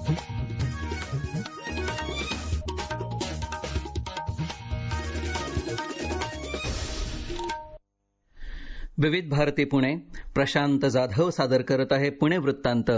विविध भारती पुणे. प्रशांत जाधव सादर करत आहे पुणे वृत्तांत.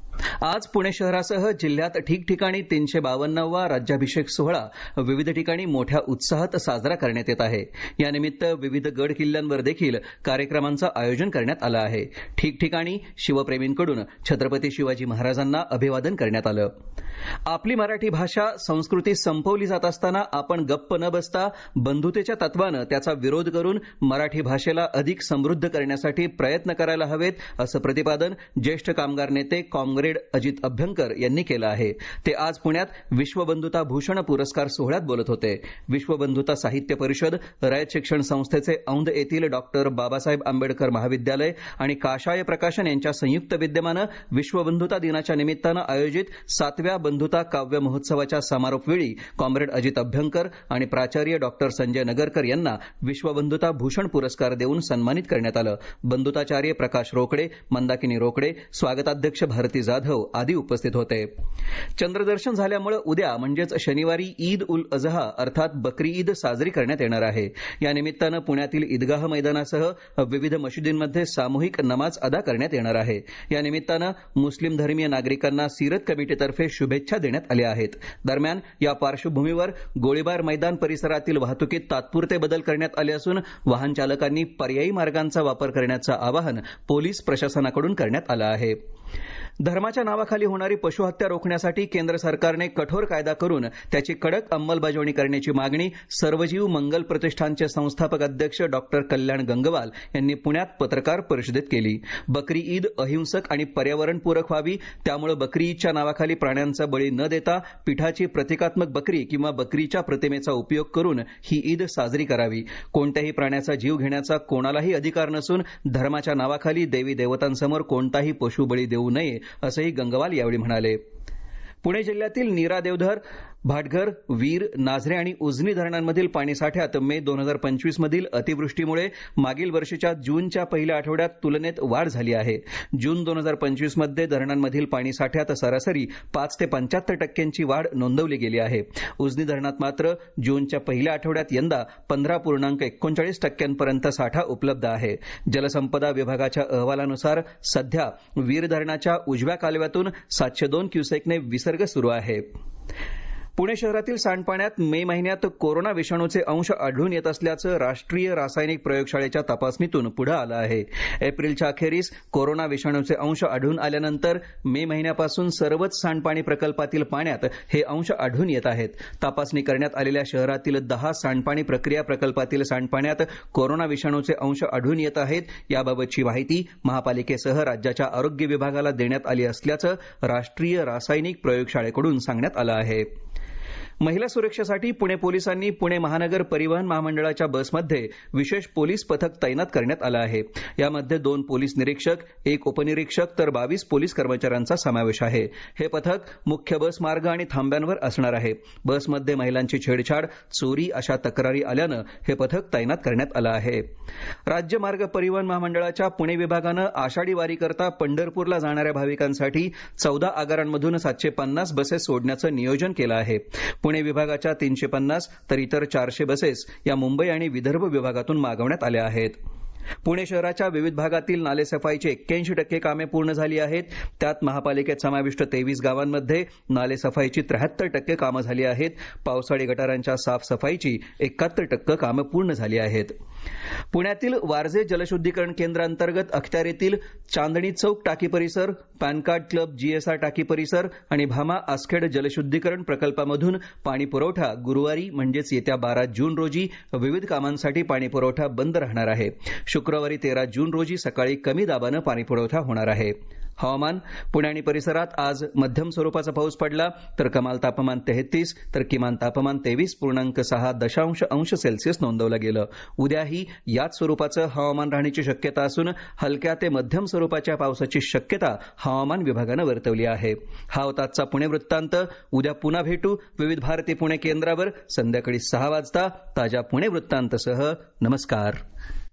आज पुणे शहरासह जिल्ह्यात ठिकठिकाणी 352वा राज्याभिषेक सोहळा विविध ठिकाणी मोठ्या उत्साहात साजरा करण्यात येत आहे. यानिमित्त विविध गड किल्ल्यांवर देखील कार्यक्रमांचं आयोजन करण्यात आलं आहे. ठिकठिकाणी शिवप्रेमींकडून छत्रपती शिवाजी महाराजांना अभिवादन करण्यात आलं. आपली मराठी भाषा संस्कृती संपवली जात असताना आपण गप्प न बसता बंधुतेच्या तत्वानं त्याचा विरोध करून मराठी भाषेला अधिक समृद्ध करण्यासाठी प्रयत्न करायला हवेत, असं प्रतिपादन ज्येष्ठ कामगार नेते कॉम्रेड अजित अभ्यंकर यांनी केलं आहे. ते आज पुण्यात विश्वबंधुता भूषण पुरस्कार सोहळ्यात बोलत होते. विश्वबंधुता साहित्य परिषद, रयत शिक्षण संस्थेचे औंध येथील डॉक्टर बाबासाहेब आंबेडकर महाविद्यालय आणि काशाय प्रकाशन यांच्या संयुक्त विद्यमानं विश्वबंधुता दिनाच्या निमित्तानं आयोजित 7व्या बंधुता काव्य महोत्सवाच्या समारोपवेळी कॉम्रेड अजित अभ्यंकर आणि प्राचार्य डॉक्टर संजय नगरकर यांना विश्वबंधुता भूषण पुरस्कार देऊन सन्मानित करण्यात आलं. बंधुताचार्य प्रकाश रोकडे, मंदाकिनी रोकडे, स्वागताध्यक्ष भारती जाधव आदी उपस्थित होते. चंद्रदर्शन झाल्यामुळे उद्या म्हणजेच शनिवारी ईद उल अजहा अर्थात बकरी ईद साजरी करण्यात येणार आहे. या निमित्तानं पुण्यातील ईदगाह मैदानासह विविध मशिदींमध्ये सामूहिक नमाज अदा करण्यात येणार आहे. या निमित्तानं मुस्लिम धर्मीय नागरिकांना सीरत कमिटीतर्फे शुभेच्छा देण्यात आल्या आहेत. दरम्यान या पार्श्वभूमीवर गोळीबार मैदान परिसरातील वाहतुकीत तात्पुरते बदल करण्यात आले असून वाहन चालकांनी पर्यायी मार्गांचा वापर करण्याचं आवाहन पोलीस प्रशासनाकडून करण्यात आलं आहे. धर्माच्या नावाखाली होणारी पशुहत्या रोखण्यासाठी केंद्र सरकारने कठोर कायदा करून त्याची कडक अंमलबजावणी करण्याची मागणी सर्वजीव मंगल प्रतिष्ठानचे संस्थापक अध्यक्ष डॉक्टर कल्याण गंगवाल यांनी पुण्यात पत्रकार परिषदेत केली. बकरी ईद अहिंसक आणि पर्यावरणपूरक व्हावी, त्यामुळे बकरी ईदच्या नावाखाली प्राण्यांचा बळी न देता पिठाची प्रतिकात्मक बकरी किंवा बकरीच्या प्रतिमेचा उपयोग करून ही ईद साजरी करावी. कोणत्याही प्राण्याचा जीव घेण्याचा कोणालाही अधिकार नसून धर्माच्या नावाखाली देवी देवतांसमोर कोणताही पशुबळी देऊ नये, असंही गंगवाल यावेळी म्हणाले. पुणे जिल्ह्यातील नीरा, देवधर, भाटघर, वीर, नाझरे आणि उजनी धरणांमधील पाणीसाठ्यात मे 2025 मधील अतिवृष्टीमुळे मागील वर्षीच्या जूनच्या पहिल्या आठवड्यात तुलनेत वाढ झाली आहे. जून 2025 मध्ये धरणांमधील पाणीसाठ्यात सरासरी 5 ते 75% वाढ नोंदवली गेली आहे. उजनी धरणात मात्र जूनच्या पहिल्या आठवड्यात यंदा 15.39% साठा उपलब्ध आहे. जलसंपदा विभागाच्या अहवालानुसार सध्या वीर धरणाच्या उजव्या कालव्यातून 702 क्युसेकने विसर्ग सुरू आहे. पुणे शहरातील सांडपाण्यात मे महिन्यात कोरोना विषाणूचे अंश आढळून येत असल्याचं राष्ट्रीय रासायनिक प्रयोगशाळेच्या तपासणीतून पुढे आलं आहे. एप्रिलच्या अखेरीस कोरोना विषाणूचे अंश आढळून आल्यानंतर मे महिन्यापासून सर्वच सांडपाणी प्रकल्पातील पाण्यात हे अंश आढळून येत आहेत. तपासणी करण्यात आलेल्या शहरातील 10 सांडपाणी प्रक्रिया प्रकल्पातील सांडपाण्यात कोरोना विषाणूचे अंश आढळून येत आहेत. याबाबतची माहिती महापालिकेसह राज्याच्या आरोग्य विभागाला देण्यात आली असल्याचं राष्ट्रीय रासायनिक प्रयोगशाळेकडून सांगण्यात आलं आहे. महिला सुरक्षेसाठी पुणे पोलिसांनी पुणे महानगर परिवहन महामंडळाच्या बसमध्ये विशेष पोलीस पथक तैनात करण्यात आलं आहे. यामध्ये 2 पोलीस निरीक्षक, 1 उपनिरीक्षक तर 22 पोलीस कर्मचाऱ्यांचा समावेश आहे. हे पथक मुख्य बस मार्ग आणि थांब्यांवर असणार आहे. बसमध्ये महिलांची छेडछाड, चोरी अशा तक्रारी आल्यानं हे पथक तैनात करण्यात आलं आहे. राज्य मार्ग परिवहन महामंडळाच्या पुणे विभागानं आषाढी वारीकरता पंढरपूरला जाणाऱ्या भाविकांसाठी 14 आगारांमधून 750 बसेस सोडण्याचं नियोजन केलं आहे. पुणे विभागाच्या 350 तर इतर 400 बसेस या मुंबई आणि विदर्भ विभागातून मागवण्यात आल्या आहेत. पुणे शहराच्या विविध भागातील नालेसफाईची 81% कामे पूर्ण झाली आहेत. त्यात महापालिकेत समाविष्ट 23 गावांमध्ये नालेसफाईची 73% कामं झाली आहेत. पावसाळी गटारांच्या साफसफाईची 71% कामं पूर्ण झाली आहेत. पुण्यातील वारजे जलशुद्धीकरण केंद्रांतर्गत अखत्यारीतील चांदणी चौक टाकी परिसर, पॅनकार्ड क्लब GSR टाकी परिसर आणि भामा आसखेड जलशुद्धीकरण प्रकल्पामधून पाणी पुरवठा गुरुवारी म्हणजेच येत्या 12 जून रोजी विविध कामांसाठी पाणी पुरवठा बंद राहणार आहे. शुक्रवारी 13 जून रोजी सकाळी कमी दाबानं पाणीपुरवठा होणार आहे. हवामान. पुणे आणि परिसरात आज मध्यम स्वरूपाचा पाऊस पडला तर कमाल तापमान 33 तर किमान तापमान 23.6 अंश सेल्सिअस नोंदवलं गेलं. उद्याही याच स्वरूपाचं हवामान राहण्याची शक्यता असून हलक्या ते मध्यम स्वरूपाच्या पावसाची शक्यता हवामान विभागानं वर्तवली आहे. हा होता आजचा पुणे वृत्तांत. उद्या पुन्हा भेटू विविध भारती पुणे केंद्रावर संध्याकाळी 6 वाजता ताज्या पुणे वृत्तांतसह. नमस्कार.